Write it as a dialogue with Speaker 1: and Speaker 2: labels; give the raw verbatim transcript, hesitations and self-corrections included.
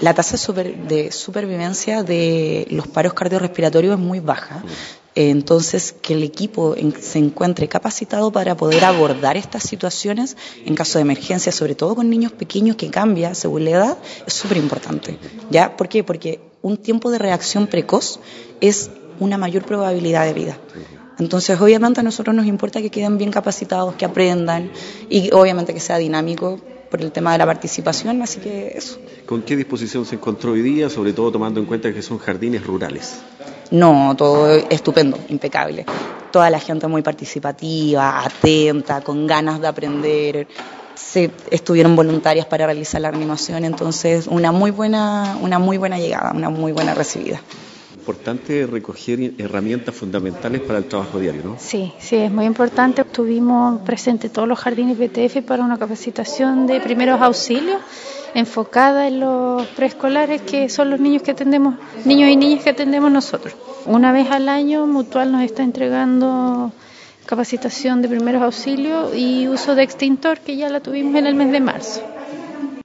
Speaker 1: la tasa de, super, de supervivencia de los paros cardiorrespiratorios es muy baja. Entonces, que el equipo se encuentre capacitado para poder abordar estas situaciones en caso de emergencia, sobre todo con niños pequeños, que cambia según la edad, es súper importante. ¿Ya? ¿Por qué? Porque un tiempo de reacción precoz es una mayor probabilidad de vida. Entonces, obviamente a nosotros nos importa que queden bien capacitados, que aprendan y obviamente que sea dinámico por el tema de la participación, así que eso.
Speaker 2: ¿Con qué disposición se encontró hoy día, sobre todo tomando en cuenta que son jardines rurales?
Speaker 1: No, todo estupendo, impecable. Toda la gente muy participativa, atenta, con ganas de aprender. Se estuvieron voluntarias para realizar la reanimación, entonces una muy buena, una muy buena llegada, una muy buena recibida.
Speaker 2: Importante recoger herramientas fundamentales para el trabajo diario, ¿no?
Speaker 3: Sí, sí, es muy importante. Estuvimos presentes todos los jardines B T F para una capacitación de primeros auxilios enfocada en los preescolares, que son los niños que atendemos, niños y niñas que atendemos nosotros. Una vez al año Mutual nos está entregando capacitación de primeros auxilios y uso de extintor, que ya la tuvimos en el mes de marzo.